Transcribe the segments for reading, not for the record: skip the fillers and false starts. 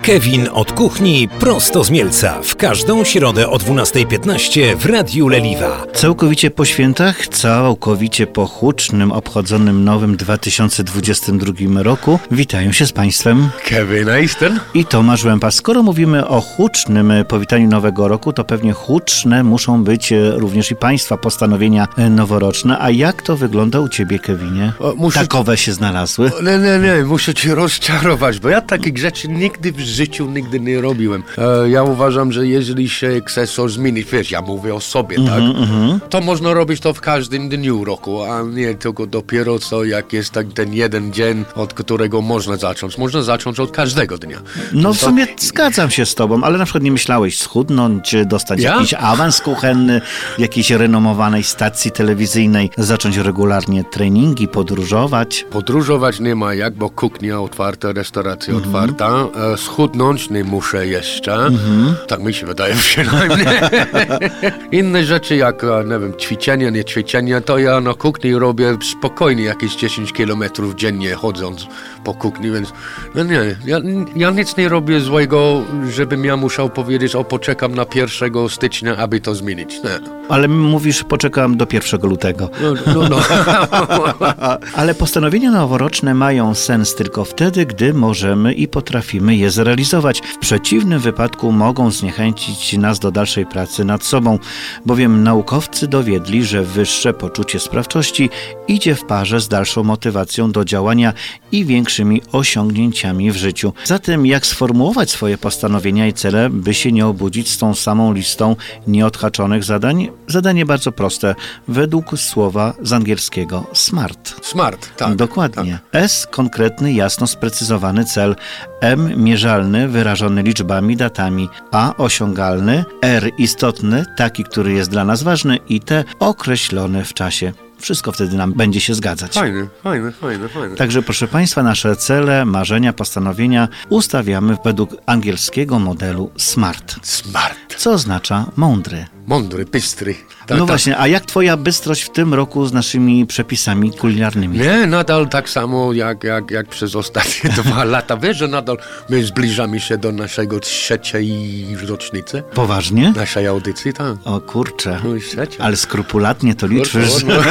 Kevin od kuchni prosto z Mielca. W każdą środę o 12:15 w Radiu Leliwa. Całkowicie po świętach, całkowicie po hucznym, obchodzonym nowym 2022 roku witają się z Państwem Kevin Easton i Tomasz Łępa. Skoro mówimy o hucznym powitaniu Nowego Roku, to pewnie huczne muszą być również i Państwa postanowienia noworoczne. A jak to wygląda u Ciebie, Kevinie? Takowe się znalazły? Nie, muszę Cię rozczarować, bo ja takich rzeczy nigdy w życiu nie robiłem. Ja uważam, że jeżeli się chce coś zmienić, wiesz, ja mówię o sobie, tak? To można robić to w każdym dniu roku, a nie tylko dopiero co, jak jest tak ten jeden dzień, od którego można zacząć. Można zacząć od każdego dnia. No w sumie zgadzam się z Tobą, ale na przykład nie myślałeś schudnąć, dostać jakiś awans kuchenny, jakiejś renomowanej stacji telewizyjnej, zacząć regularnie treningi, podróżować? Podróżować nie ma jak, bo kuchnia otwarta, restauracja otwarta. Schudnąć nie muszę jeszcze. Tak mi się wydaje przynajmniej. Inne rzeczy jak, nie wiem, nie ćwiczenia, to ja na kuchni robię spokojnie jakieś 10 kilometrów dziennie chodząc po kuchni, więc no nie, ja nic nie robię złego, żebym ja musiał powiedzieć, poczekam na 1 stycznia, aby to zmienić. Nie. Ale mówisz, poczekam do 1 lutego. No. Ale postanowienia noworoczne mają sens tylko wtedy, gdy możemy i potrafimy je zrealizować. W przeciwnym wypadku mogą zniechęcić nas do dalszej pracy nad sobą, bowiem naukowcy dowiedli, że wyższe poczucie sprawczości idzie w parze z dalszą motywacją do działania i większymi osiągnięciami w życiu. Zatem jak sformułować swoje postanowienia i cele, by się nie obudzić z tą samą listą nieodhaczonych zadań? Zadanie bardzo proste, według słowa z angielskiego SMART. SMART, tak. Dokładnie. Tak. S konkretny, jasno sprecyzowany cel. M mierzalny, wyrażony liczbami, datami. A osiągalny. R istotny, taki, który jest dla nas ważny. I T określony w czasie. Wszystko wtedy nam będzie się zgadzać. Fajne. Także proszę Państwa, nasze cele, marzenia, postanowienia ustawiamy według angielskiego modelu SMART. SMART. Co oznacza mądry. Mądry, bystry. Właśnie, a jak Twoja bystrość w tym roku z naszymi przepisami kulinarnymi? Nie, nadal tak samo jak przez ostatnie 2 lata. Wiesz, że nadal my zbliżamy się do naszego 3. rocznicy. Poważnie? Naszej audycji, tak. O kurczę, No i 3. ale skrupulatnie to liczysz.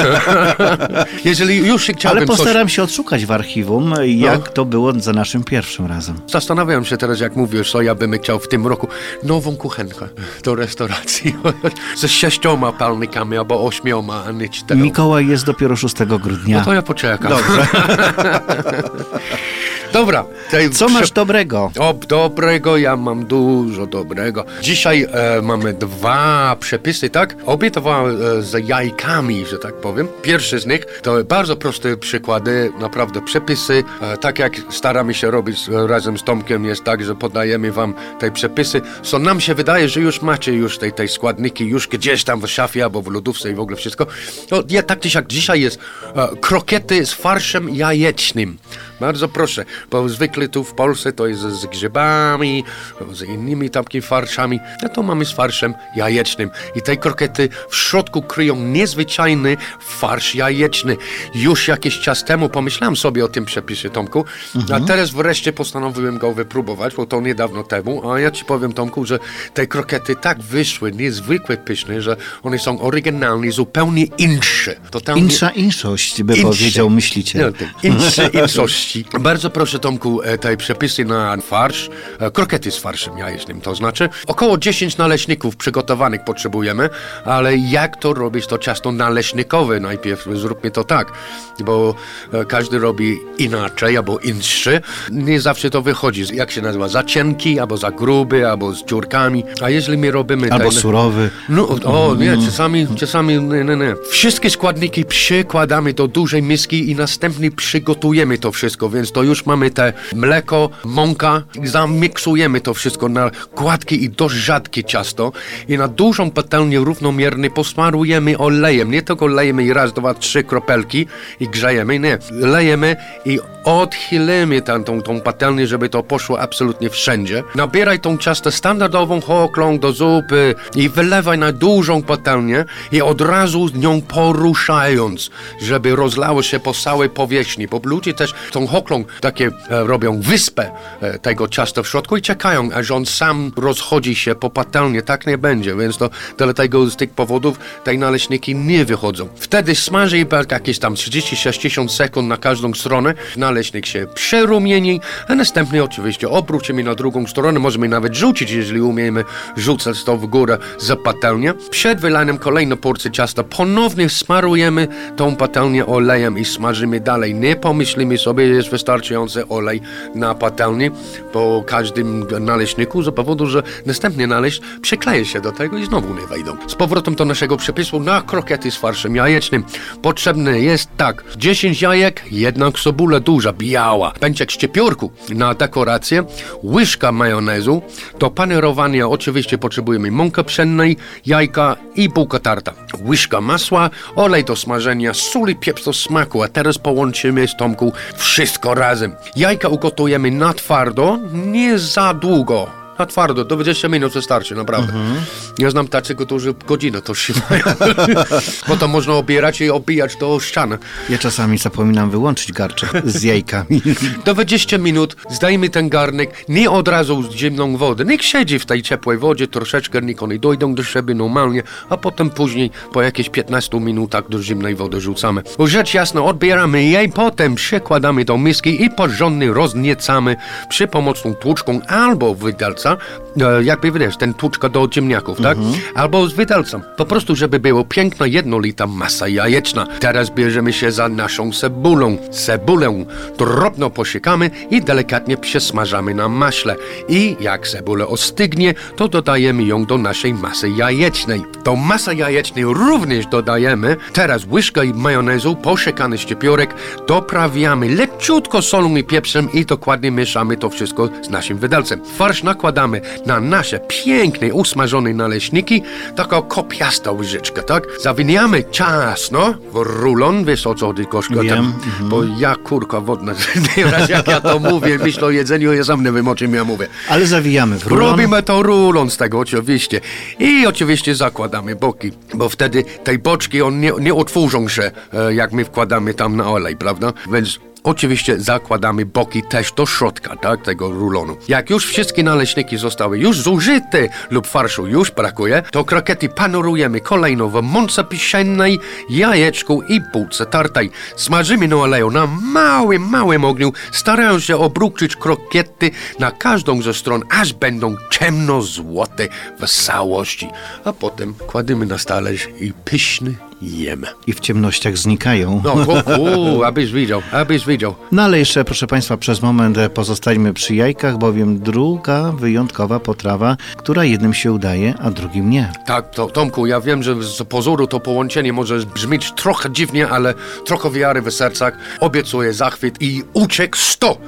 Jeżeli już chciałbym Ale postaram się odszukać w archiwum, jak to było za naszym pierwszym razem. Zastanawiam się teraz, jak mówisz, co ja bym chciał w tym roku. Nową kuchenkę do restauracji. Ze 6 palnikami albo 8, a nie 4. Mikołaj jest dopiero 6 grudnia. No to ja poczekam. Dobrze. Dobra. Co masz dobrego? Dobrego, ja mam dużo dobrego. Dzisiaj mamy 2 przepisy, tak? Obie 2 z jajkami, że tak powiem. Pierwszy z nich to bardzo proste przykłady, naprawdę przepisy. Tak jak staramy się robić razem z Tomkiem, jest tak, że podajemy wam te przepisy. Co nam się wydaje, że już macie już te składniki już gdzieś tam w szafie albo w lodówce i w ogóle wszystko. No, tak czy siak dzisiaj jest krokiety z farszem jajecznym. Bardzo proszę, bo zwykle tu w Polsce to jest z grzybami, z innymi takimi farszami, a to mamy z farszem jajecznym. I te krokiety w środku kryją niezwyczajny farsz jajeczny. Już jakiś czas temu pomyślałem sobie o tym przepisie, Tomku, a teraz wreszcie postanowiłem go wypróbować, bo to niedawno temu, a ja ci powiem, Tomku, że te krokiety tak wyszły, niezwykle pyszne, że one są oryginalnie zupełnie insze. Insza inszość, by powiedział myśliciel. Inszości. Bardzo proszę, Tomku, te przepisy na farsz, krokiety z farszem jajecznym, to znaczy około 10 naleśników przygotowanych potrzebujemy, ale jak to robić, to ciasto naleśnikowe najpierw, zróbmy to tak, bo każdy robi inaczej, albo inszy, nie zawsze to wychodzi, jak się nazywa, za cienki, albo za gruby, albo z dziurkami, a jeżeli my robimy... Albo surowy. No, czasami nie. Wszystkie składniki przykładamy do dużej miski i następnie przygotujemy to wszystko, więc to już mamy te mleko, mąka, zamiksujemy to wszystko na gładkie i dość rzadkie ciasto i na dużą patelnię równomiernie posmarujemy olejem. Nie tylko lejemy 1, 2, 3 kropelki i grzejemy, nie. Lejemy i odchylimy tą patelnię, żeby to poszło absolutnie wszędzie. Nabieraj tą ciastę standardową hoklą do zupy i wylewaj na dużą patelnię i od razu nią poruszając, żeby rozlało się po całej powierzchni, bo ludzie też tą hoklą takie robią wyspę tego ciasta w środku i czekają, aż on sam rozchodzi się po patelni. Tak nie będzie, więc to dlatego z tych powodów te naleśniki nie wychodzą. Wtedy smaży jakieś tam 30-60 sekund na każdą stronę. Naleśnik się przerumieni, a następnie oczywiście obrócimy na drugą stronę. Możemy nawet rzucić, jeżeli umiemy rzucać to w górę za patelnię. Przed wylaniem kolejną porcję ciasta ponownie smarujemy tą patelnię olejem i smażymy dalej. Nie pomyślimy sobie, że jest wystarczający olej na patelni po każdym naleśniku z powodu, że następnie naleśnik przykleje się do tego i znowu nie wejdą. Z powrotem do naszego przepisu na krokiety z farszem jajecznym. Potrzebne jest 10 jajek, jedna cebula duża, biała, pęczek szczypiorku na dekorację, łyżka majonezu. Do panerowania oczywiście potrzebujemy mąkę pszennej, jajka i bułka tarta. Łyżka masła, olej do smażenia, sól i pieprz do smaku, a teraz połączymy z Tomku wszystko razem. Jajka ugotujemy na twardo, nie za długo. Na twardo, do 20 minut wystarczy, naprawdę. Ja znam tacy, którzy godzinę to trzymają. Bo to można obierać i obijać do ściany. Ja czasami zapominam wyłączyć garczek z jajkami. Do 20 minut zdajmy ten garnek, nie od razu z zimną wodę. Niech siedzi w tej ciepłej wodzie troszeczkę, niech one dojdą do siebie normalnie, a potem później po jakieś 15 minutach do zimnej wody rzucamy. Rzecz jasna, odbieramy jej, potem przekładamy do miski i porządnie rozniecamy przy pomocą tłuczką albo widelca. Jakby wiesz, ten tłuczka do ziemniaków, tak? Albo z widelcem. Po prostu, żeby było piękna, jednolita masa jajeczna. Teraz bierzemy się za naszą cebulą. Cebulę drobno posiekamy i delikatnie przesmażamy na maśle. I jak cebula ostygnie, to dodajemy ją do naszej masy jajecznej. Do masy jajecznej również dodajemy teraz łyżkę majonezu, posiekany szczypiorek, doprawiamy leciutko solą i pieprzem i dokładnie mieszamy to wszystko z naszym widelcem. Farsz nakładamy na nasze piękne, usmażone naleśniki, taka kopiasta łyżeczka, tak? Zawiniamy ciasno w rulon, wiesz o co chodzi, Gorzko? Wiem. Bo ja, kurka wodna, raz jak ja to mówię, myślę o jedzeniu, ja sam nie wiem, o czym ja mówię. Ale zawijamy w rulon. Robimy to rulon z tego, oczywiście. I oczywiście zakładamy boki, bo wtedy te boczki, nie otworzą się, jak my wkładamy tam na olej, prawda? Więc oczywiście zakładamy boki też do środka, tak, tego rulonu. Jak już wszystkie naleśniki zostały już zużyte lub farszu już brakuje, to krokiety panorujemy kolejno w mące pszennej, jajeczku i bułce tartej. Smażymy na oleju na małym ogniu, starając się obrócić krokiety na każdą ze stron, aż będą ciemno-złote w całości. A potem kładziemy na talerz i pyszny jemy. I w ciemnościach znikają. No, abyś widział. No ale jeszcze, proszę Państwa, przez moment pozostańmy przy jajkach, bowiem druga wyjątkowa potrawa, która jednym się udaje, a drugim nie. Tak, Tomku, ja wiem, że z pozoru to połączenie może brzmieć trochę dziwnie, ale trochę wiary w sercach. Obiecuję zachwyt i uciek 100.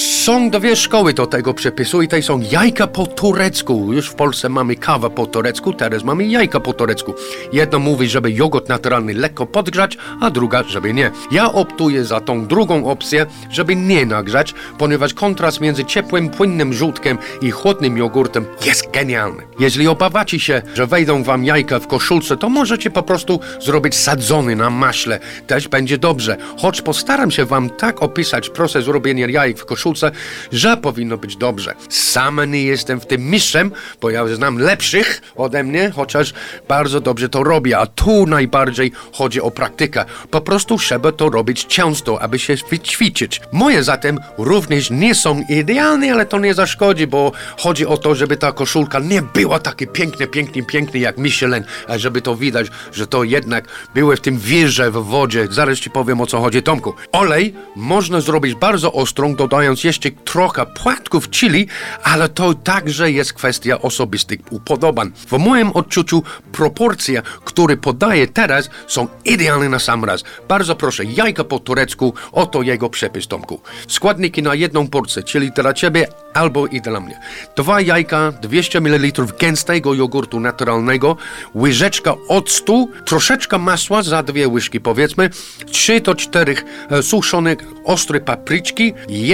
Są dwie szkoły do tego przepisu i te są jajka po turecku. Już w Polsce mamy kawę po turecku, teraz mamy jajka po turecku. Jedna mówi, żeby jogurt naturalny lekko podgrzać, a druga, żeby nie. Ja optuję za tą drugą opcję, żeby nie nagrzać, ponieważ kontrast między ciepłym, płynnym żółtkiem i chłodnym jogurtem jest genialny. Jeżeli obawiacie się, że wejdą wam jajka w koszulce, to możecie po prostu zrobić sadzony na maśle. Też będzie dobrze. Choć postaram się wam tak opisać proces robienia jajek w koszulce, że powinno być dobrze. Sam nie jestem w tym mistrzem, bo ja znam lepszych ode mnie, chociaż bardzo dobrze to robię, a tu najbardziej chodzi o praktykę. Po prostu trzeba to robić często, aby się wyćwiczyć. Moje zatem również nie są idealne, ale to nie zaszkodzi, bo chodzi o to, żeby ta koszulka nie była takie piękne jak Michelin, a żeby to widać, że to jednak były w tym wieże w wodzie. Zaraz ci powiem, o co chodzi, Tomku. Olej można zrobić bardzo ostrą, dodając jeszcze trochę płatków chili, ale to także jest kwestia osobistych upodobań. W moim odczuciu proporcje, które podaję teraz, są idealne na sam raz. Bardzo proszę, jajka po turecku, oto jego przepis, Tomku. Składniki na jedną porcję, czyli dla ciebie albo i dla mnie. 2 jajka, 200 ml gęstego jogurtu naturalnego, łyżeczka octu, troszeczkę masła za 2 łyżki powiedzmy, 3 do 4 suszone ostre papryczki,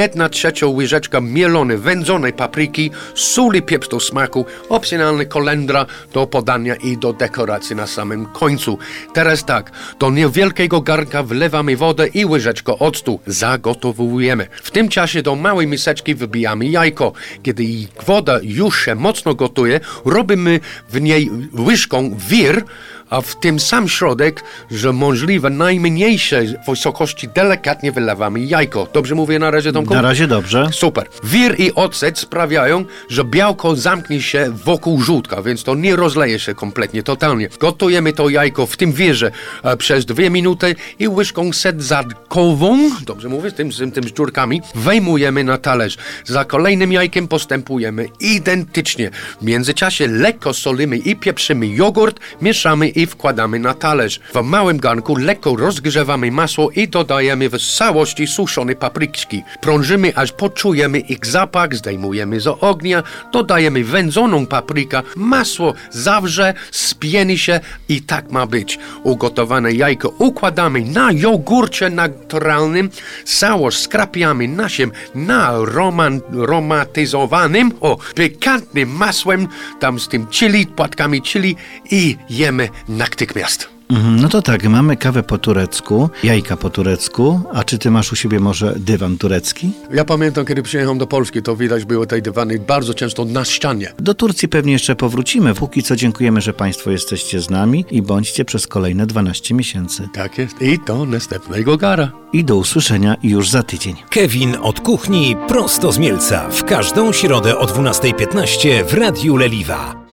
1/3 łyżeczka mielonej, wędzonej papryki, sól i pieprz do smaku, opcjonalny kolendra do podania i do dekoracji na samym końcu. Teraz tak, do niewielkiego garnka wlewamy wodę i łyżeczkę octu. Zagotowujemy. W tym czasie do małej miseczki wybijamy jajko. Kiedy woda już się mocno gotuje, robimy w niej łyżką wir, a w tym sam środek, że możliwe najmniejszej wysokości delikatnie wylewamy jajko. Dobrze mówię na razie, Tomku? Na razie dobrze. Super. Wir i ocet sprawiają, że białko zamknie się wokół żółtka, więc to nie rozleje się kompletnie, totalnie. Gotujemy to jajko w tym wirze przez 2 minuty i łyżką sadzawkową, dobrze mówię, tym z dziurkami, wejmujemy na talerz. Za kolejnym jajkiem postępujemy identycznie. W międzyczasie lekko solimy i pieprzymy jogurt, mieszamy i wkładamy na talerz. W małym garnku lekko rozgrzewamy masło i dodajemy w całości suszone papryczki. Prążymy, aż poczujemy ich zapach, zdejmujemy z ognia, dodajemy wędzoną paprykę, masło zawrze, spieni się i tak ma być. Ugotowane jajko układamy na jogurcie naturalnym, całość skrapiamy naszym aromatyzowanym, pikantnym masłem, tam z tym chili, płatkami chili i jemy natychmiast. No to tak, mamy kawę po turecku, jajka po turecku, a czy ty masz u siebie może dywan turecki? Ja pamiętam, kiedy przyjechałem do Polski, to widać było te dywany bardzo często na ścianie. Do Turcji pewnie jeszcze powrócimy. Póki co dziękujemy, że Państwo jesteście z nami i bądźcie przez kolejne 12 miesięcy. Tak jest. I do następnego gara. I do usłyszenia już za tydzień. Kevin od kuchni prosto z Mielca w każdą środę o 12:15 w Radiu Leliwa.